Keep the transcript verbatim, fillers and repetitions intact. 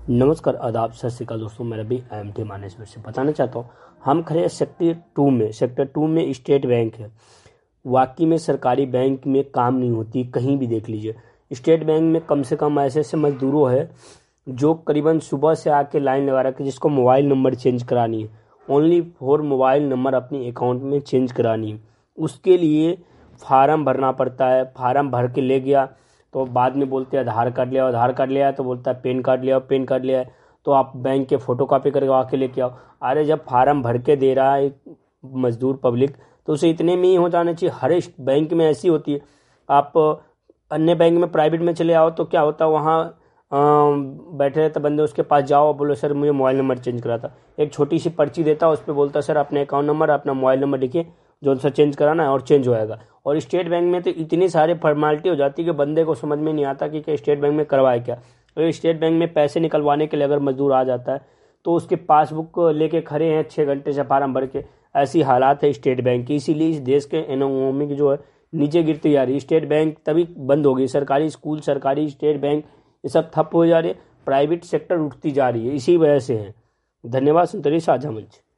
नमस्कार, आदाब, सत श्री अकाल दोस्तों। मैं Ravi I M T management से बताना चाहता हूँ। हम खड़े हैं सेक्टर टू में। सेक्टर टू में स्टेट बैंक है। वाकई में सरकारी बैंक में काम नहीं होती, कहीं भी देख लीजिए। स्टेट बैंक में कम से कम ऐसे ऐसे मजदूरों है जो करीबन सुबह से आके लाइन लगा रखे, जिसको मोबाइल नंबर चेंज करानी है। ओनली फॉर मोबाइल नंबर अपनी अकाउंट में चेंज करानी है। उसके लिए फार्म भरना पड़ता है। फार्म भर के ले गया तो बाद में बोलते हैं आधार कार्ड ले आओ। आधार कार्ड ले आया तो बोलता है पेन कार्ड ले आओ। पेन कार्ड ले आए तो आप बैंक के फोटो कॉपी करके आके लेके आओ। अरे जब फार्म भर के दे रहा है एक मजदूर पब्लिक, तो उसे इतने में ही हो जाना चाहिए। हर एक बैंक में ऐसी होती है। आप अन्य बैंक में प्राइवेट में चले आओ तो क्या होता है, वहाँ बैठे रहते बंदे, उसके पास जाओ, बोलो सर मुझे मोबाइल नंबर चेंज करा था। एक छोटी सी पर्ची देता है, उस पर बोलता सर अपने अकाउंट नंबर अपना मोबाइल नंबर लिखिए, जो सा चेंज कराना है, और चेंज हो जाएगा। और स्टेट बैंक में तो इतनी सारी फॉर्मेलिटी हो जाती है कि बंदे को समझ में नहीं आता कि, कि स्टेट बैंक में करवाए क्या। और स्टेट बैंक में पैसे निकलवाने के लिए अगर मजदूर आ जाता है तो उसके पासबुक लेके खड़े हैं छः घंटे से फार्म भर के। ऐसी हालात है स्टेट बैंक की। इसीलिए इस देश के इकोनॉमी की जो है नीचे गिरती जा रही है। स्टेट बैंक तभी बंद होगी। सरकारी स्कूल, सरकारी स्टेट बैंक, ये सब ठप हो जा रही है। प्राइवेट सेक्टर उठती जा रही है, इसी वजह से है। धन्यवाद। सुनते रहिए साझा मंच।